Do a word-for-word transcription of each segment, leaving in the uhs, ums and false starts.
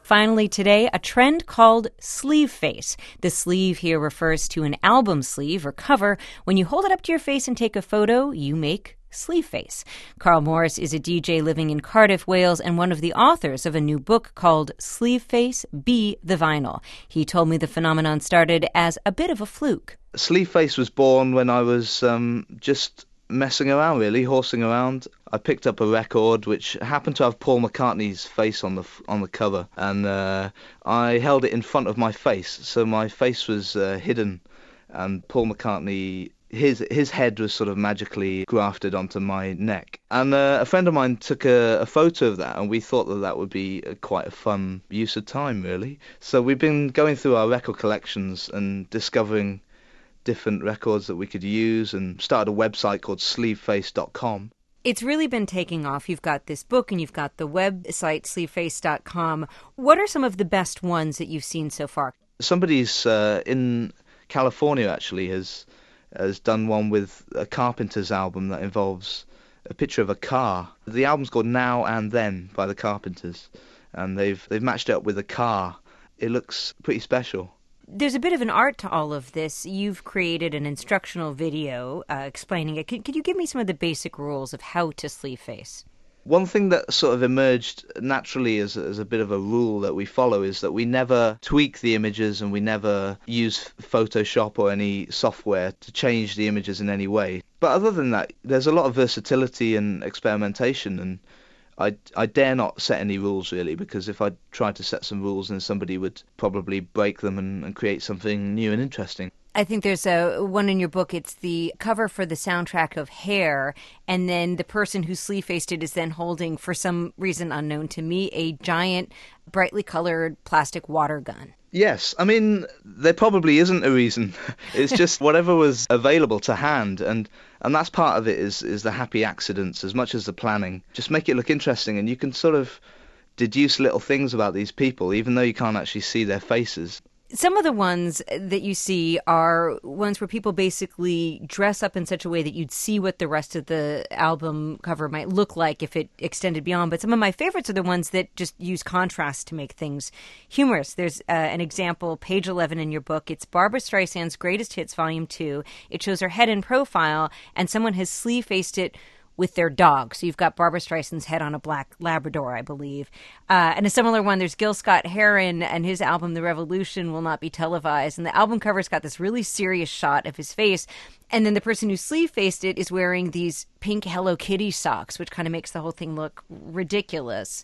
Finally today, a trend called sleeve face. The sleeve here refers to an album sleeve or cover. When you hold it up to your face and take a photo, you make sleeve face. Carl Morris is a D J living in Cardiff, Wales, and one of the authors of a new book called Sleeve Face, Be the Vinyl. He told me the phenomenon started as a bit of a fluke. Sleeve face was born when I was um, just messing around, really, horsing around. I picked up a record which happened to have Paul McCartney's face on the on the cover, and uh, I held it in front of my face, so my face was uh, hidden, and Paul McCartney, his his head was sort of magically grafted onto my neck. And uh, a friend of mine took a, a photo of that, and we thought that that would be a, quite a fun use of time, really. So we've been going through our record collections and discovering different records that we could use, and started a website called sleeve face dot com. It's really been taking off. You've got this book and you've got the website sleeve face dot com. What are some of the best ones that you've seen so far? Somebody's uh, in California actually has has done one with a Carpenters album that involves a picture of a car. The album's called Now and Then by the Carpenters, and they've they've matched it up with a car. It looks pretty special. There's a bit of an art to all of this. You've created an instructional video uh, explaining it. Could, could you give me some of the basic rules of how to sleeve face? One thing that sort of emerged naturally as, as a bit of a rule that we follow is that we never tweak the images, and we never use Photoshop or any software to change the images in any way. But other than that, there's a lot of versatility and experimentation, and I, I dare not set any rules, really, because if I tried to set some rules, then somebody would probably break them and, and create something new and interesting. I think there's a one in your book. It's the cover for the soundtrack of Hair, and then the person who sleeve-faced it is then holding, for some reason unknown to me, a giant, brightly colored plastic water gun. Yes, I mean, there probably isn't a reason. It's just whatever was available to hand, and and that's part of it, is is the happy accidents as much as the planning. Just make it look interesting, and you can sort of deduce little things about these people, even though you can't actually see their faces. Some of the ones that you see are ones where people basically dress up in such a way that you'd see what the rest of the album cover might look like if it extended beyond. But some of my favorites are the ones that just use contrast to make things humorous. There's uh, an example, page eleven in your book. It's Barbra Streisand's Greatest Hits, Volume two. It shows her head in profile, and someone has sleeve-faced it with their dog. So you've got Barbra Streisand's head on a black Labrador, I believe. Uh, and a similar one, there's Gil Scott-Heron and his album, The Revolution Will Not Be Televised. And the album cover's got this really serious shot of his face. And then the person who sleeve-faced it is wearing these pink Hello Kitty socks, which kind of makes the whole thing look ridiculous.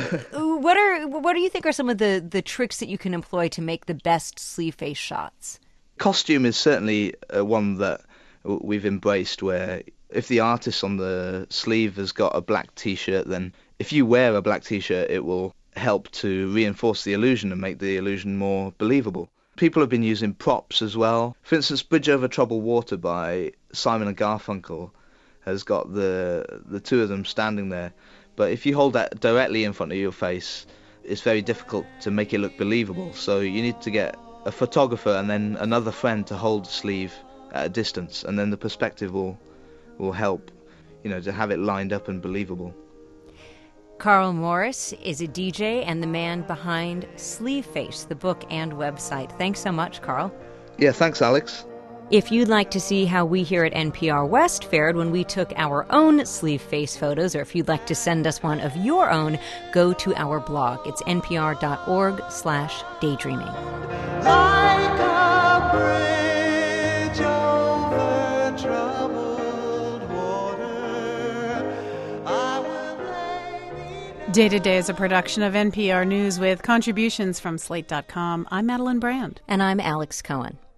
What are what do you think are some of the, the tricks that you can employ to make the best sleeve-face shots? Costume is certainly uh, one that we've embraced, where if the artist on the sleeve has got a black t-shirt, then if you wear a black t-shirt, it will help to reinforce the illusion and make the illusion more believable. People have been using props as well. For instance, Bridge Over Troubled Water by Simon and Garfunkel has got the the two of them standing there. But if you hold that directly in front of your face, it's very difficult to make it look believable. So you need to get a photographer and then another friend to hold the sleeve at a distance, and then the perspective will will help, you know, to have it lined up and believable. Carl Morris is a D J and the man behind Sleeve Face, the book and website. Thanks so much, Carl. Yeah, thanks, Alex. If you'd like to see how we here at N P R West fared when we took our own sleeve face photos, or if you'd like to send us one of your own, go to our blog. It's npr.org slash daydreaming. Like a bridge over troubled water, I will lay... Day to Day is a production of N P R News with contributions from Slate dot com. I'm Madeline Brand. And I'm Alex Cohen.